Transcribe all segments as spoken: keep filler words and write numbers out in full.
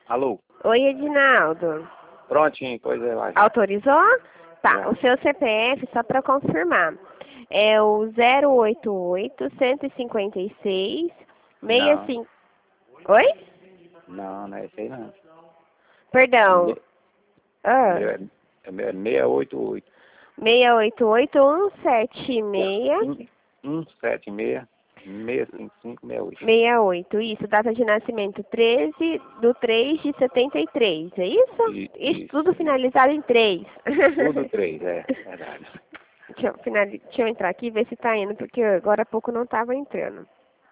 Alô? Oi, Edinaldo. Prontinho, pois é, vai. Autorizou? Tá, Já. o seu C P F, só para confirmar, é o zero oito oito, cento e cinquenta e seis, sessenta e Não, cinco... Oi? não, não é esse aí não. O Perdão. meu, o Ah, meu é, o meu é seis oito oito. seis oito oito, um sete seis, um sete seis, seis cinco cinco, seis oito. seis oito, isso, data de nascimento treze do três de setenta e três, é isso? E- Isso Isso, tudo isso. finalizado em três. Tudo três, é, verdade. Deixa eu, finali... Deixa eu entrar aqui e ver se tá indo, porque agora há pouco não tava entrando.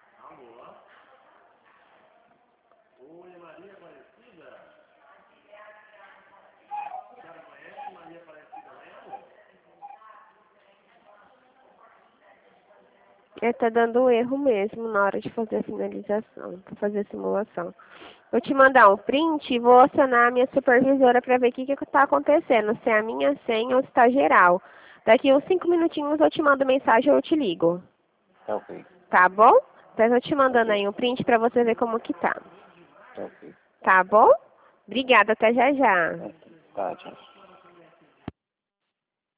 É, tá dando um erro mesmo na hora de fazer a finalização, pra fazer a simulação. Vou te mandar um print e vou acionar a minha supervisora para ver o que que tá acontecendo, se é a minha senha ou se tá geral. Daqui uns cinco minutinhos eu te mando mensagem ou eu te ligo. Tá ok, Tá bom? Então eu tô te tá mandando ok, aí um print para você ver como que tá. tá ok. Tá bom? Obrigada, até já já. Tá, tchau.